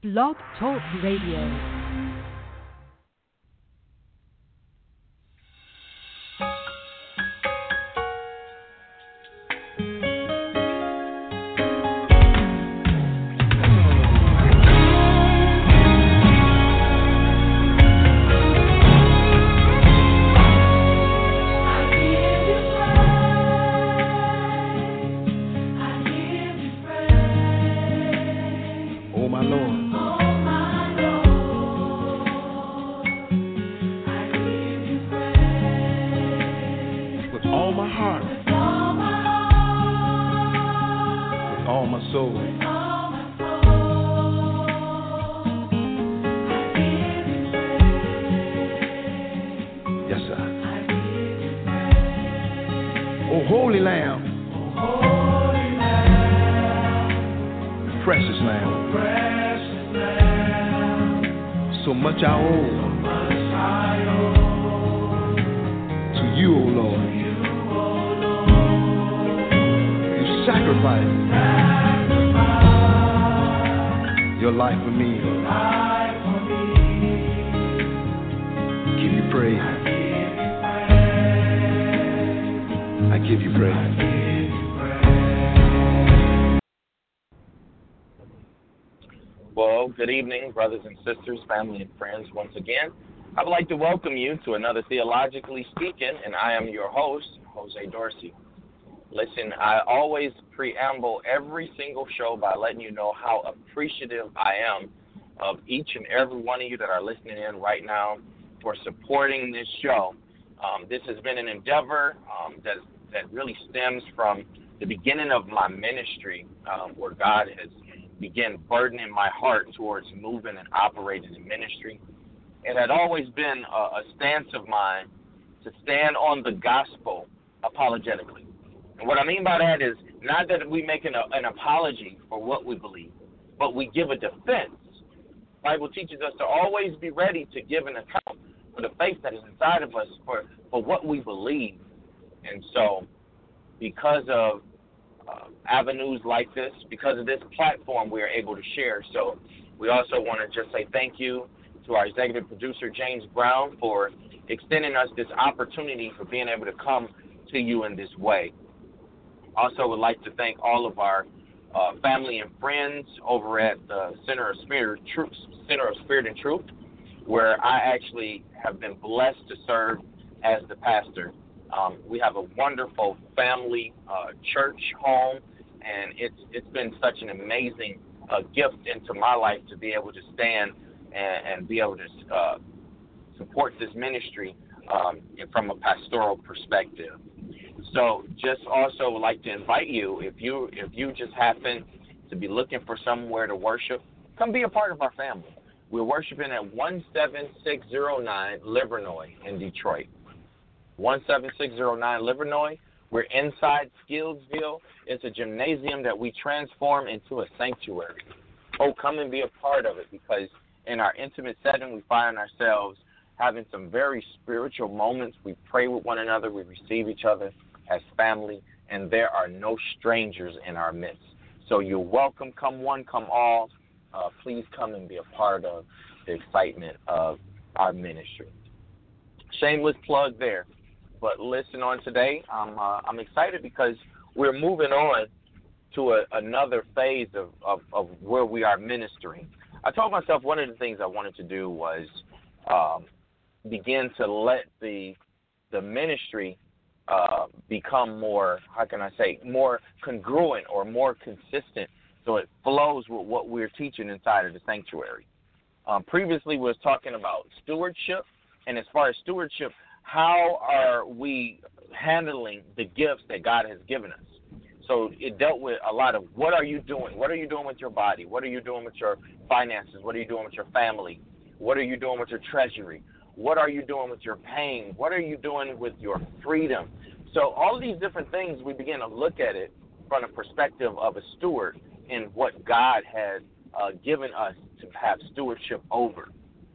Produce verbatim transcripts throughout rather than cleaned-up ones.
Blog Talk Radio. Good evening, brothers and sisters, family and friends. Once again, I would like to welcome you to another Theologically Speaking, and I am your host, Jose Dorsey. Listen, I always preamble every single show by letting you know how appreciative I am of each and every one of you that are listening in right now for supporting this show. Um, this has been an endeavor um, that that really stems from the beginning of my ministry, um, where God has began burdening my heart towards moving and operating in ministry. It had always been a, a stance of mine to stand on the gospel apologetically. And what I mean by that is not that we make an, an apology for what we believe, but we give a defense. The Bible teaches us to always be ready to give an account for the faith that is inside of us for, for what we believe. And so because of Uh, avenues like this, because of this platform, we are able to share. So we also want to just say thank you to our executive producer, James Brown, for extending us this opportunity for being able to come to you in this way. Also would like to thank all of our uh, family and friends over at the Center of Spirit, Truth, Center of Spirit and Truth, where I actually have been blessed to serve as the pastor. Um, we have a wonderful family uh, church home, and it's it's been such an amazing uh, gift into my life to be able to stand and, and be able to uh, support this ministry um, from a pastoral perspective. So, just also would like to invite you, if you if you just happen to be looking for somewhere to worship, come be a part of our family. We're worshiping at one seven six zero nine Livernois in Detroit. one seven six zero nine Livernois. We're inside Skillsville. It's a gymnasium that we transform into a sanctuary. Oh, come and be a part of it, because in our intimate setting, we find ourselves having some very spiritual moments. We pray with one another. We receive each other as family, and there are no strangers in our midst. So you're welcome. Come one, come all. Uh, please come and be a part of the excitement of our ministry. Shameless plug there. But listen, on today, I'm uh, I'm excited because we're moving on to a, another phase of, of, of where we are ministering. I told myself one of the things I wanted to do was um, begin to let the the ministry uh, become more, how can I say, more congruent or more consistent, so it flows with what we're teaching inside of the sanctuary. Um, previously, we was talking about stewardship, and as far as stewardship, how are we handling the gifts that God has given us? So it dealt with a lot of what are you doing? What are you doing with your body? What are you doing with your finances? What are you doing with your family? What are you doing with your treasury? What are you doing with your pain? What are you doing with your freedom? So all of these different things, we begin to look at it from the perspective of a steward and what God has uh, given us to have stewardship over.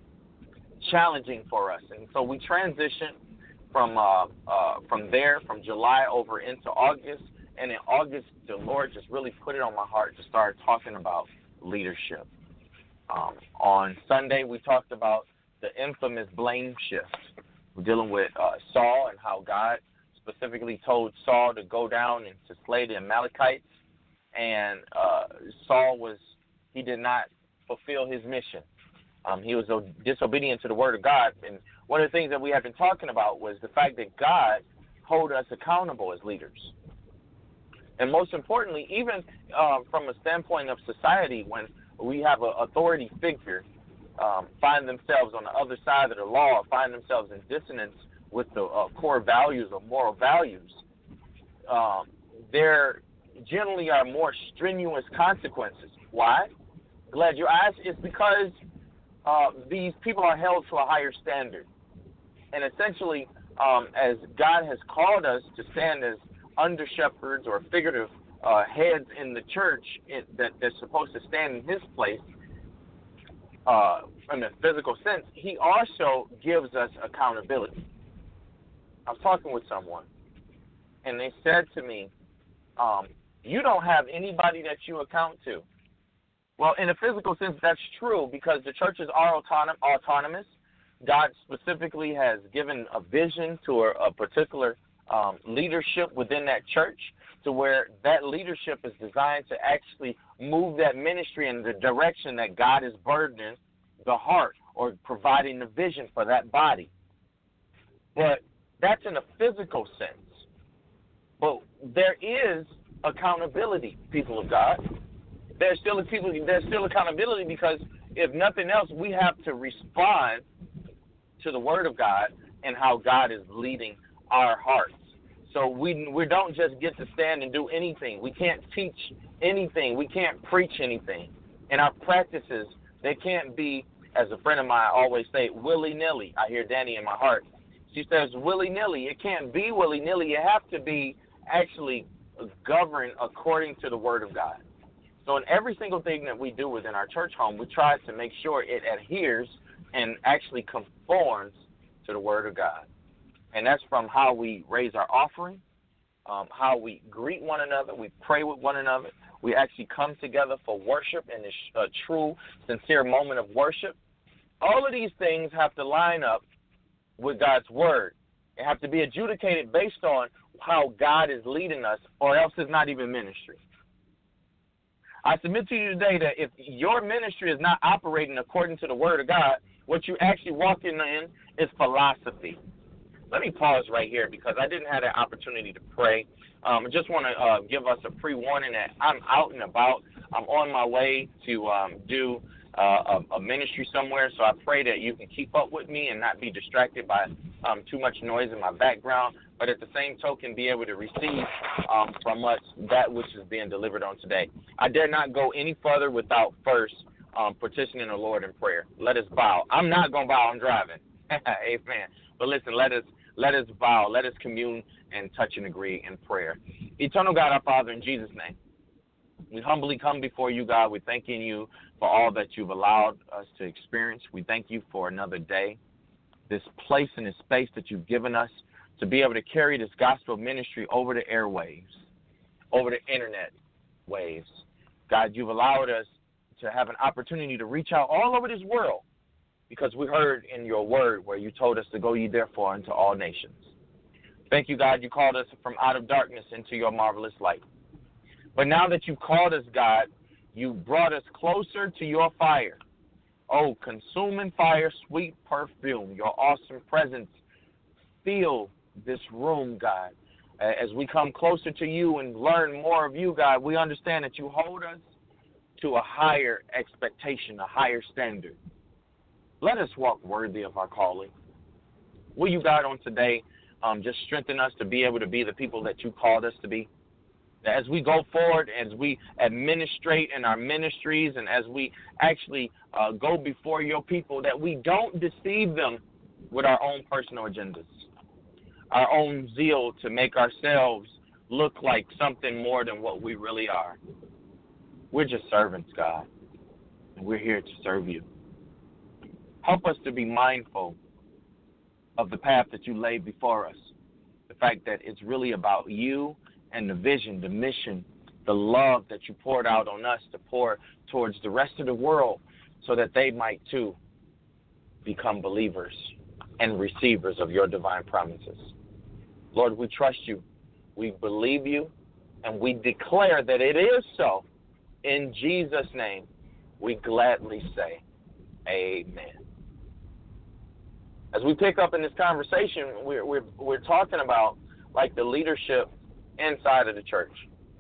Challenging for us. And so we transitioned from uh, uh, from there, from July over into August. And in August, the Lord just really put it on my heart to start talking about leadership. Um, on Sunday, we talked about the infamous blame shift. We're dealing with uh, Saul and how God specifically told Saul to go down and to slay the Amalekites. And uh, Saul was, he did not fulfill his mission. Um, he was disobedient to the word of God. And one of the things that we have been talking about was the fact that God hold us accountable as leaders. And most importantly, even uh, from a standpoint of society, when we have an authority figure um, find themselves on the other side of the law, find themselves in dissonance with the uh, core values or moral values, um, there generally are more strenuous consequences. Why? Glad you asked. It's because uh, these people are held to a higher standard. And essentially, um, as God has called us to stand as under shepherds or figurative uh, heads in the church it, that they're supposed to stand in his place uh, in a physical sense, he also gives us accountability. I was talking with someone, and they said to me, um, you don't have anybody that you account to. Well, in a physical sense, that's true because the churches are autonom- autonomous. God specifically has given a vision to a, a particular um, leadership within that church to where that leadership is designed to actually move that ministry in the direction that God is burdening the heart or providing the vision for that body. But that's in a physical sense. But there is accountability, people of God. There's still a people. There's still accountability because if nothing else, we have to respond to the Word of God and how God is leading our hearts. So we we don't just get to stand and do anything. We can't teach anything. We can't preach anything. And our practices, they can't be, as a friend of mine always say, willy-nilly. I hear Danny in my heart. She says willy-nilly. It can't be willy-nilly. You have to be actually governed according to the Word of God. So in every single thing that we do within our church home, we try to make sure it adheres and actually conforms to the Word of God. And that's from how we raise our offering, um, how we greet one another, we pray with one another, we actually come together for worship in a true, sincere moment of worship. All of these things have to line up with God's Word. They have to be adjudicated based on how God is leading us, or else it's not even ministry. I submit to you today that if your ministry is not operating according to the Word of God, what you actually walking in is philosophy. Let me pause right here because I didn't have that opportunity to pray. Um, I just want to uh, give us a pre-warning that I'm out and about. I'm on my way to um, do uh, a, a ministry somewhere, so I pray that you can keep up with me and not be distracted by um, too much noise in my background, but at the same token be able to receive um, from us that which is being delivered on today. I dare not go any further without first um, petitioning the Lord in prayer. Let us bow. I'm not going to bow. I'm driving. Amen. But listen, let us let us bow. Let us commune and touch and agree in prayer. Eternal God, our Father, in Jesus' name, we humbly come before you, God. We're thanking you for all that you've allowed us to experience. We thank you for another day, this place and this space that you've given us to be able to carry this gospel ministry over the airwaves, over the internet waves. God, you've allowed us to have an opportunity to reach out all over this world because we heard in your word where you told us to go ye therefore into all nations. Thank you, God, you called us from out of darkness into your marvelous light. But now that you've called us, God, you brought us closer to your fire. Oh, consuming fire, sweet perfume, your awesome presence. Fill this room, God. As we come closer to you and learn more of you, God, we understand that you hold us to a higher expectation, a higher standard. Let us walk worthy of our calling. Will you, God, on today, um, just strengthen us to be able to be the people that you called us to be? As we go forward, as we administrate in our ministries, and as we actually uh, go before your people, that we don't deceive them with our own personal agendas, our own zeal to make ourselves look like something more than what we really are. We're just servants, God, and we're here to serve you. Help us to be mindful of the path that you laid before us, the fact that it's really about you and the vision, the mission, the love that you poured out on us to pour towards the rest of the world, so that they might too become believers and receivers of your divine promises. Lord, we trust you, we believe you, and we declare that it is so. In Jesus' name, we gladly say amen. As we pick up in this conversation, we're, we're, we're talking about like the leadership inside of the church.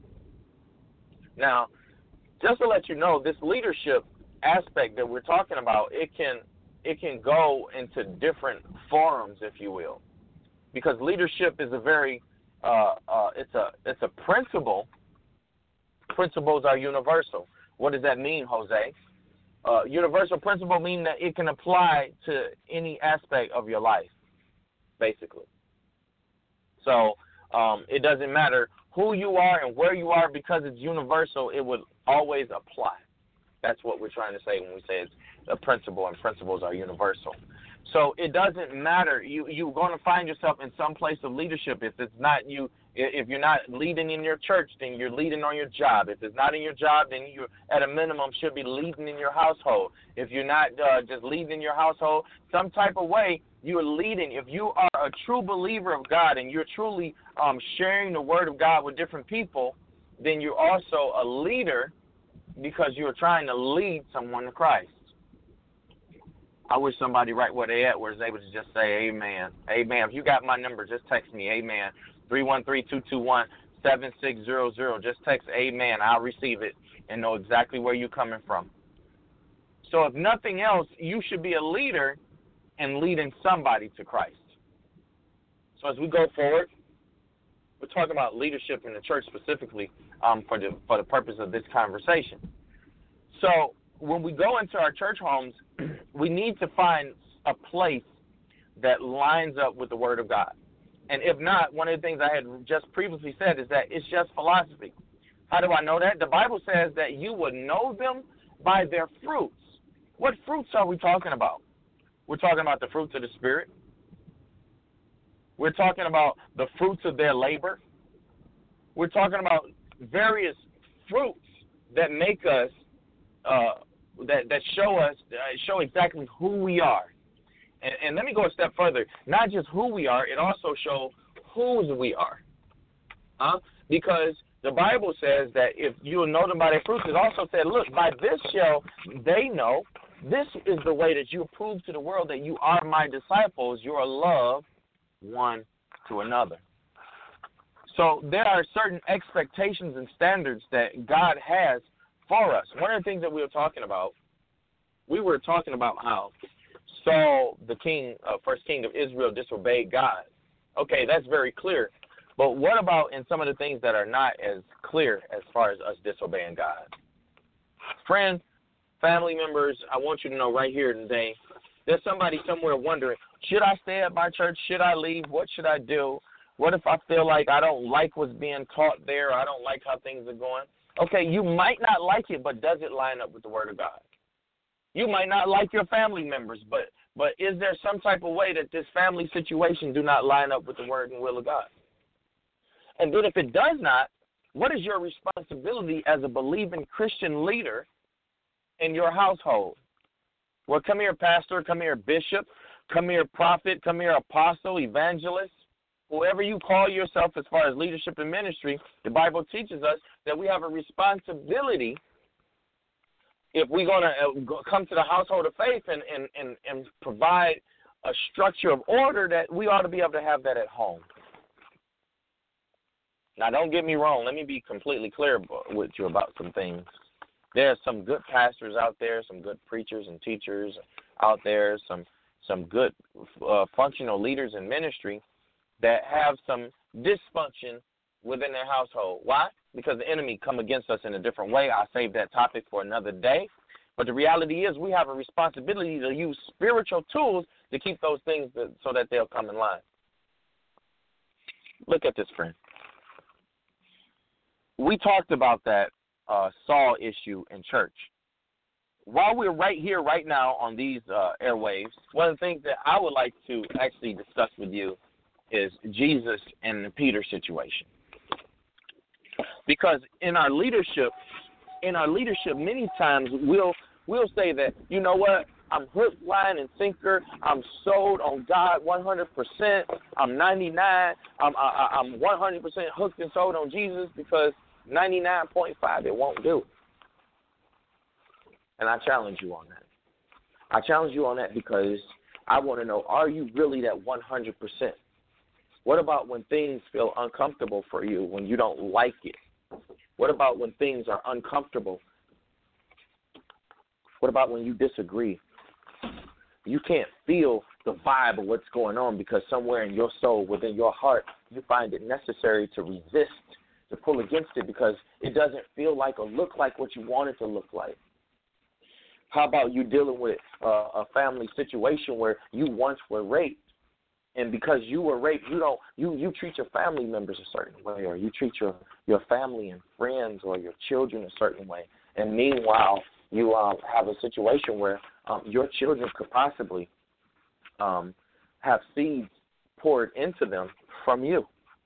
Now, just to let you know, this leadership aspect that we're talking about, it can it can go into different forms, if you will, because leadership is a very uh, uh, it's a it's a principle. Principles are universal. What does that mean, Jose? Uh, universal principle means that it can apply to any aspect of your life, basically. So um, it doesn't matter who you are and where you are, because it's universal, it would always apply. That's what we're trying to say when we say it's a principle, and principles are universal. So it doesn't matter. You, you're going to find yourself in some place of leadership. If it's not you, if you're not leading in your church, then you're leading on your job. If it's not in your job, then you, at a minimum, should be leading in your household. If you're not uh, just leading in your household, some type of way, you're leading. If you are a true believer of God and you're truly um, sharing the word of God with different people, then you're also a leader because you're trying to lead someone to Christ. I wish somebody right where they at was able to just say amen. Amen. If you got my number, just text me, amen. three one three, two two one, seven six zero zero. Just text amen. I'll receive it and know exactly where you're coming from. So if nothing else, you should be a leader and leading somebody to Christ. So as we go forward, we're talking about leadership in the church specifically um, for the for the purpose of this conversation. So when we go into our church homes, we need to find a place that lines up with the Word of God. And if not, one of the things I had just previously said is that it's just philosophy. How do I know that? The Bible says that you would know them by their fruits. What fruits are we talking about? We're talking about the fruits of the Spirit. We're talking about the fruits of their labor. We're talking about various fruits that make us, uh, that, that show us, uh, show exactly who we are. And, and let me go a step further. Not just who we are, it also shows whose we are. Huh? Because the Bible says that if you'll know them by their fruits, it also said, look, by this shall they know, this is the way that you prove to the world that you are my disciples, your love one to another. So there are certain expectations and standards that God has for us. One of the things that we were talking about, we were talking about how Saul, the king, uh, first king of Israel, disobeyed God. Okay, that's very clear. But what about in some of the things that are not as clear as far as us disobeying God? Friends, family members, I want you to know right here today, there's somebody somewhere wondering, should I stay at my church? Should I leave? What should I do? What if I feel like I don't like what's being taught there? I don't like how things are going. Okay, you might not like it, but does it line up with the Word of God? You might not like your family members, but but is there some type of way that this family situation do not line up with the Word and will of God? And then if it does not, what is your responsibility as a believing Christian leader in your household? Well, come here, pastor, come here, bishop, come here, prophet, come here, apostle, evangelist. Whoever you call yourself as far as leadership and ministry, the Bible teaches us that we have a responsibility if we're going to come to the household of faith and, and, and, and provide a structure of order, that we ought to be able to have that at home. Now, don't get me wrong. Let me be completely clear with you about some things. There are some good pastors out there, some good preachers and teachers out there, some some good uh, functional leaders in ministry that have some dysfunction within their household. Why? Because the enemy come against us in a different way. I'll save that topic for another day. But the reality is we have a responsibility to use spiritual tools to keep those things so that they'll come in line. Look at this, friend. We talked about that uh, Saul issue in church. While we're right here, right now on these uh, airwaves, one of the things that I would like to actually discuss with you is Jesus and the Peter situation. Because in our leadership, in our leadership, many times we'll we'll say that, you know what, I'm hook, line, and sinker. I'm sold on God one hundred percent. I'm ninety-nine. I'm, I, I'm one hundred percent hooked and sold on Jesus because ninety-nine point five it won't do. And I challenge you on that. I challenge you on that because I want to know, are you really that one hundred percent? What about when things feel uncomfortable for you, when you don't like it? What about when things are uncomfortable? What about when you disagree? You can't feel the vibe of what's going on because somewhere in your soul, within your heart, you find it necessary to resist, to pull against it because it doesn't feel like or look like what you want it to look like. How about you dealing with uh, a family situation where you once were raped, and because you were raped, you don't you, you treat your family members a certain way, or you treat your, your family and friends or your children a certain way, and meanwhile you uh, have a situation where um, your children could possibly um, have seeds poured into them from you.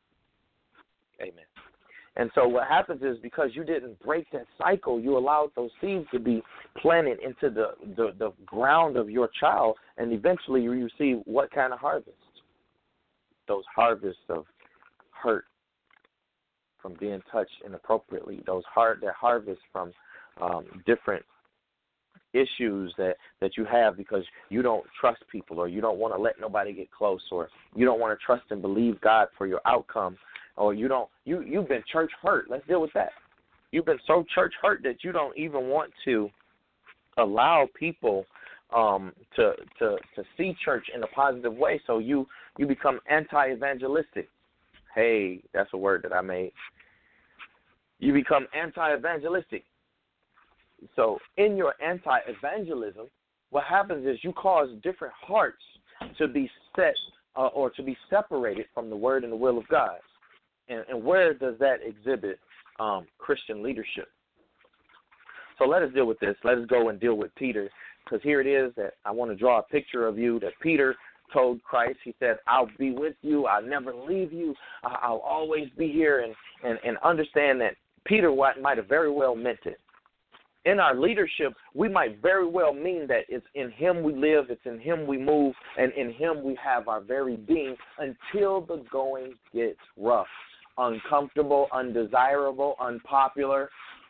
Amen. And so what happens is because you didn't break that cycle, you allowed those seeds to be planted into the, the, the ground of your child, and eventually you receive what kind of harvest? Those harvests of hurt from being touched inappropriately, those hard, that harvest from um, different issues that, that you have because you don't trust people, or you don't want to let nobody get close, or you don't want to trust and believe God for your outcome. Or you don't, you, you've been church hurt. Let's deal with that. You've been so church hurt that you don't even want to allow people um, to, to to see church in a positive way. So you, you become anti-evangelistic. Hey, that's a word that I made. You become anti-evangelistic. So in your anti-evangelism, what happens is you cause different hearts to be set uh, or to be separated from the word and the will of God. And, and where does that exhibit um, Christian leadership? So let us deal with this. Let us go and deal with Peter, because here it is that I want to draw a picture of you that Peter told Christ. He said, I'll be with you. I'll never leave you. I'll always be here. And, and, and understand that Peter might have very well meant it. In our leadership, we might very well mean that it's in him we live, it's in him we move, and in him we have our very being until the going gets rough, uncomfortable, undesirable, unpopular.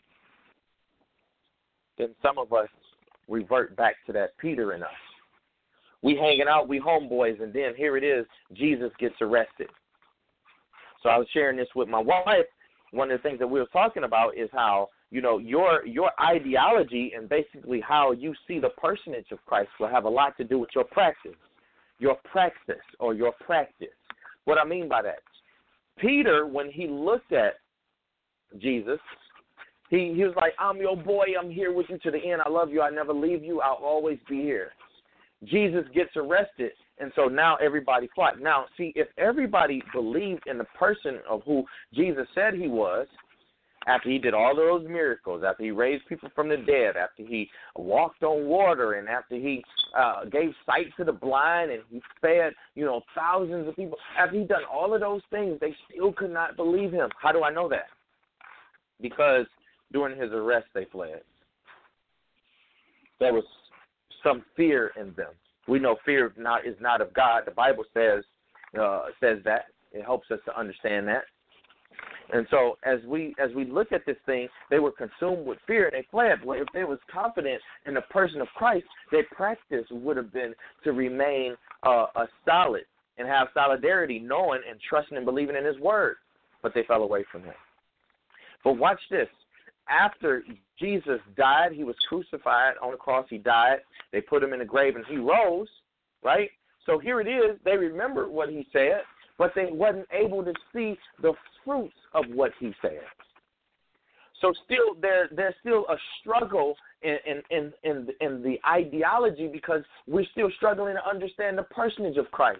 Then some of us revert back to that Peter in us. We hanging out, we homeboys, and then here it is, Jesus gets arrested. So I was sharing this with my wife. One of the things that we were talking about is how, you know, your your ideology and basically how you see the personage of Christ will have a lot to do with your practice, your praxis or your practice. What I mean by that, Peter, when he looked at Jesus, he, he was like, I'm your boy. I'm here with you to the end. I love you. I never leave you. I'll always be here. Jesus gets arrested, and so now everybody flocked. Now, see, if everybody believed in the person of who Jesus said he was, after he did all of those miracles, after he raised people from the dead, after he walked on water, and after he uh, gave sight to the blind, and he fed, you know, thousands of people, after he done all of those things, they still could not believe him. How do I know that? Because during his arrest, they fled. There was some fear in them. We know fear not is not of God. The Bible says uh, says that. It helps us to understand that. And so as we as we look at this thing, they were consumed with fear and they fled. Well, if they was confident in the person of Christ, their practice would have been to remain uh, a solid and have solidarity, knowing and trusting and believing in his word. But they fell away from him. But watch this. After Jesus died, he was crucified on the cross. He died. They put him in the grave, and he rose, right? So here it is. They remembered what he said, but they wasn't able to see the fruits of what he said. So still, there there's still a struggle in in, in, in, in the ideology because we're still struggling to understand the personage of Christ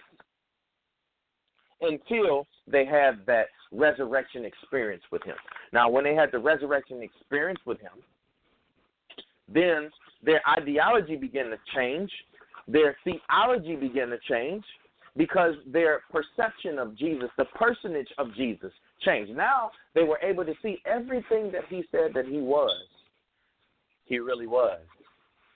until they have that resurrection experience with him. Now, when they had the resurrection experience with him, then their ideology began to change, their theology began to change, because their perception of Jesus, the personage of Jesus, changed. Now they were able to see everything that he said that he was. He really was.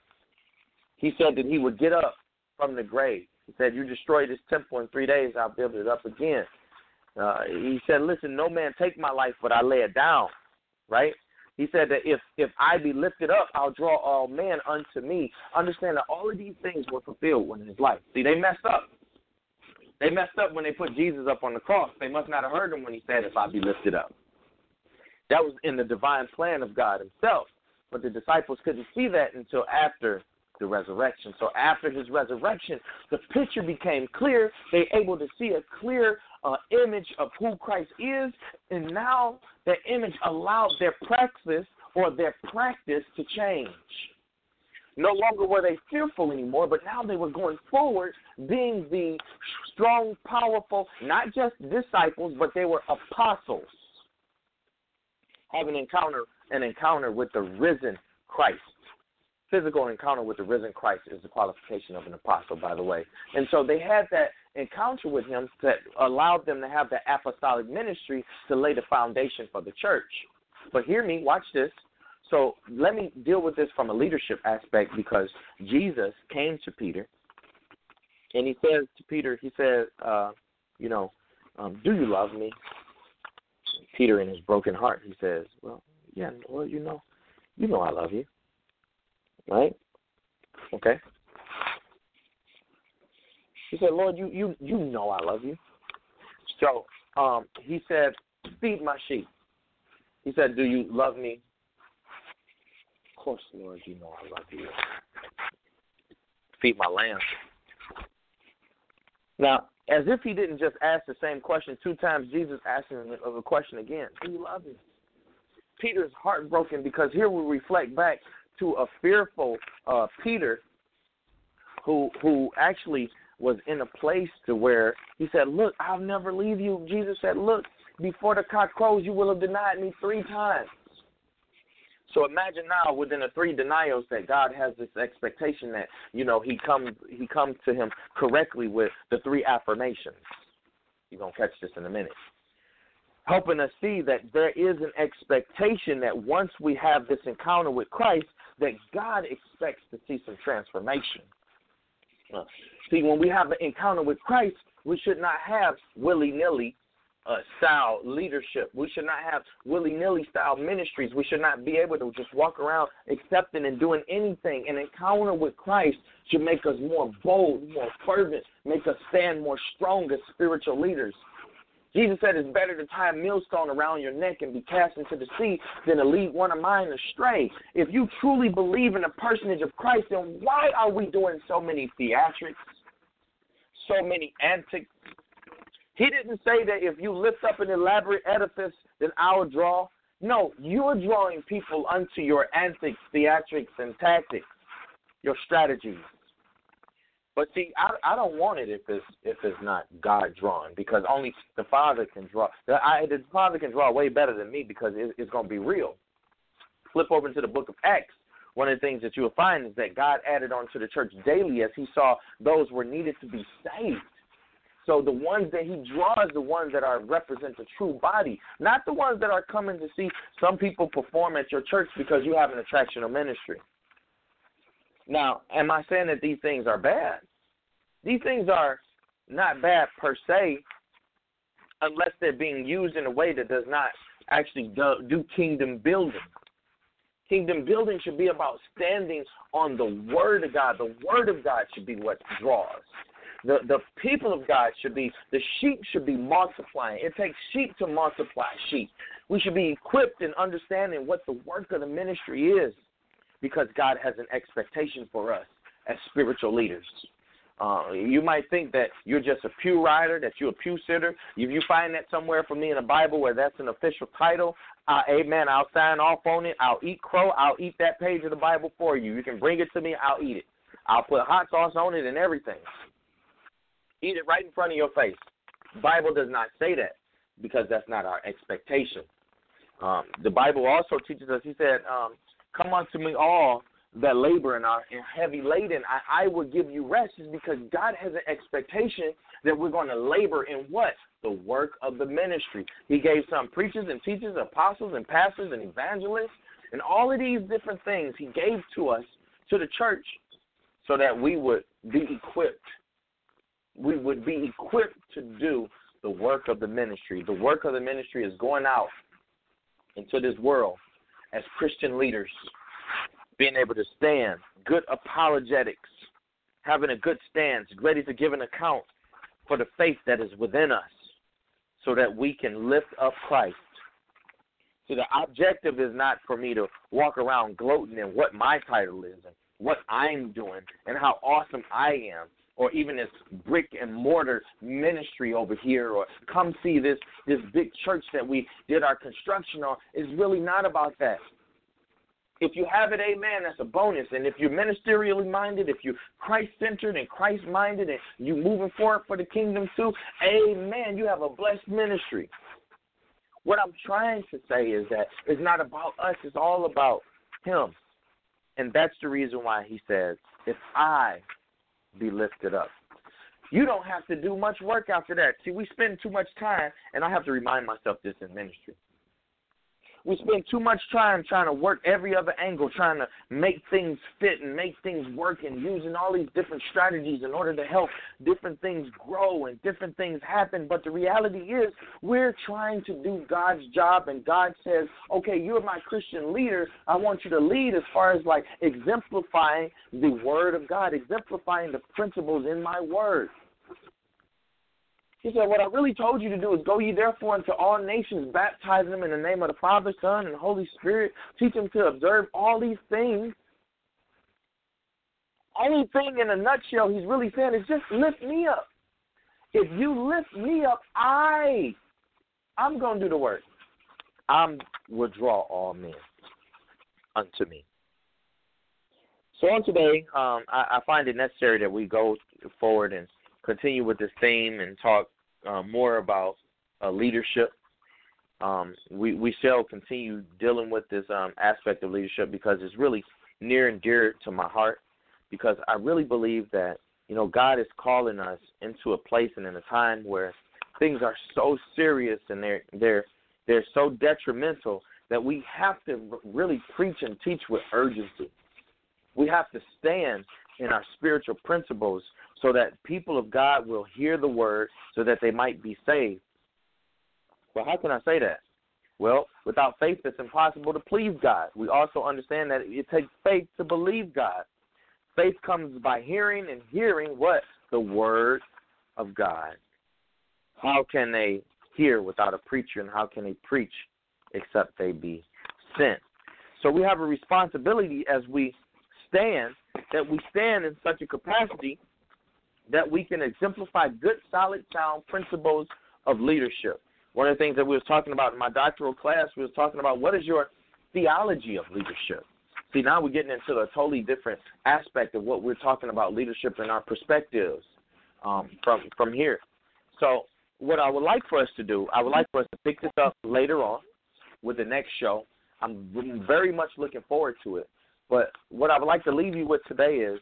He said that he would get up from the grave. He said, you destroy this temple in three days, I'll build it up again. Uh, he said, listen, no man take my life, but I lay it down, right? He said that if, if I be lifted up, I'll draw all men unto me. Understand that all of these things were fulfilled in his life. See, they messed up. They messed up when they put Jesus up on the cross. They must not have heard him when he said, if I be lifted up. That was in the divine plan of God himself. But the disciples couldn't see that until after the resurrection. So after his resurrection, the picture became clear. They were able to see a clear uh, image of who Christ is, and now that image allowed their praxis or their practice to change. No longer were they fearful anymore, but now they were going forward being the strong, powerful, not just disciples, but they were apostles. Have an encounter, an encounter with the risen Christ. Physical encounter with the risen Christ is the qualification of an apostle, by the way. And so they had that encounter with him that allowed them to have the apostolic ministry to lay the foundation for the church. But hear me, watch this. So let me deal with this from a leadership aspect, because Jesus came to Peter, and he says to Peter, he said, uh, you know, um, do you love me? Peter, in his broken heart, he says, well, yeah, well, you know, you know I love you. Right? Okay. He said, Lord, you, you, you know I love you. So um, he said, feed my sheep. He said, do you love me? Of course, Lord, you know I love you. Feed my lambs. Now, as if he didn't just ask the same question two times, Jesus asked him a question again. Do you love me? Peter's heartbroken, because here we reflect back to a fearful uh, Peter who who actually was in a place to where he said, look, I'll never leave you. Jesus said, look, before the cock crows, you will have denied me three times. So imagine now, within the three denials, that God has this expectation that, you know, he comes he comes to him correctly with the three affirmations. You're going to catch this in a minute. Helping us see that there is an expectation that once we have this encounter with Christ, that God expects to see some transformation. Uh, see, when we have an encounter with Christ, we should not have willy-nilly uh, style leadership. We should not have willy-nilly style ministries. We should not be able to just walk around accepting and doing anything. An encounter with Christ should make us more bold, more fervent, make us stand more strong as spiritual leaders. Jesus said it's better to tie a millstone around your neck and be cast into the sea than to lead one of mine astray. If you truly believe in the personage of Christ, then why are we doing so many theatrics, so many antics? He didn't say that if you lift up an elaborate edifice, then I'll draw. No, you're drawing people unto your antics, theatrics, and tactics, your strategies. But see, I, I don't want it if it's if it's not God drawn, because only the Father can draw. The, I, the Father can draw way better than me, because it, it's going to be real. Flip over into the book of Acts. One of the things that you'll find is that God added on to the church daily as he saw those were needed to be saved. So the ones that he draws, the ones that are represent the true body, not the ones that are coming to see some people perform at your church because you have an attractional ministry. Now, am I saying that these things are bad? These things are not bad per se, unless they're being used in a way that does not actually do, do kingdom building. Kingdom building should be about standing on the Word of God. The Word of God should be what draws. The the people of God should be, the sheep should be multiplying. It takes sheep to multiply sheep. We should be equipped in understanding what the work of the ministry is, because God has an expectation for us as spiritual leaders. Uh, you might think that you're just a pew rider, that you're a pew sitter. If you find that somewhere for me in the Bible where that's an official title, uh, amen, I'll sign off on it. I'll eat crow. I'll eat that page of the Bible for you. You can bring it to me. I'll eat it. I'll put hot sauce on it and everything. Eat it right in front of your face. The Bible does not say that, because that's not our expectation. Um, the Bible also teaches us, he said, um, come unto me all that labor and are heavy laden, I, I will give you rest, is because God has an expectation that we're going to labor in what? The work of the ministry. He gave some preachers and teachers, apostles and pastors and evangelists, and all of these different things he gave to us, to the church, so that we would be equipped. We would be equipped to do the work of the ministry. The work of the ministry is going out into this world as Christian leaders, being able to stand, good apologetics, having a good stance, ready to give an account for the faith that is within us so that we can lift up Christ. So the objective is not for me to walk around gloating in what my title is and what I'm doing and how awesome I am, or even this brick and mortar ministry over here, or come see this, this big church that we did our construction on. It's really not about that. If you have it, amen, that's a bonus. And if you're ministerially minded, if you're Christ-centered and Christ-minded and you're moving forward for the kingdom too, amen, you have a blessed ministry. What I'm trying to say is that it's not about us. It's all about him. And that's the reason why he says, if I be lifted up. You don't have to do much work after that. See, we spend too much time, and I have to remind myself this in ministry. We spend too much time trying to work every other angle, trying to make things fit and make things work and using all these different strategies in order to help different things grow and different things happen. But the reality is we're trying to do God's job, and God says, okay, you're my Christian leader. I want you to lead as far as like exemplifying the word of God, exemplifying the principles in my word. He said, what I really told you to do is go ye therefore into all nations, baptize them in the name of the Father, Son, and Holy Spirit. Teach them to observe all these things. Only thing in a nutshell he's really saying is just lift me up. If you lift me up, I, I'm going to do the work. I will draw all men unto me. So on today, um, I, I find it necessary that we go forward and continue with this theme and talk uh, more about uh, leadership. Um, we, we shall continue dealing with this um, aspect of leadership because it's really near and dear to my heart, because I really believe that, you know, God is calling us into a place and in a time where things are so serious and they're, they're, they're so detrimental that we have to really preach and teach with urgency. We have to stand in our spiritual principles so that people of God will hear the word so that they might be saved. Well, how can I say that? Well, without faith, it's impossible to please God. We also understand that it takes faith to believe God. Faith comes by hearing, and hearing what? The word of God. How can they hear without a preacher, and how can they preach except they be sent? So we have a responsibility as we stand, that we stand in such a capacity that we can exemplify good, solid, sound principles of leadership. One of the things that we was talking about in my doctoral class, we was talking about what is your theology of leadership. See, now we're getting into a totally different aspect of what we're talking about leadership and our perspectives um, from, from here. So what I would like for us to do, I would like for us to pick this up later on with the next show. I'm very much looking forward to it. But what I would like to leave you with today is,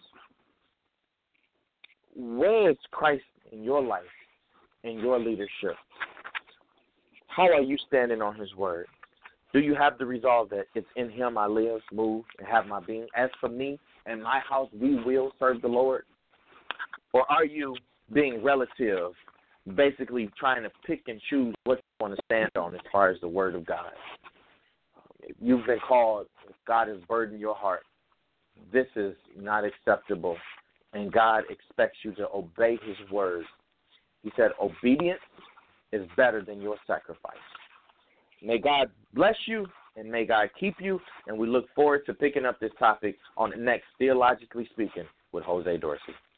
where is Christ in your life, in your leadership? How are you standing on his word? Do you have the resolve that it's in him I live, move, and have my being? As for me and my house, we will serve the Lord? Or are you being relative, basically trying to pick and choose what you want to stand on as far as the word of God? If you've been called, if God has burdened your heart, this is not acceptable, and God expects you to obey his word. He said obedience is better than your sacrifice. May God bless you, and may God keep you, and we look forward to picking up this topic on the next Theologically Speaking with Jose Dorsey.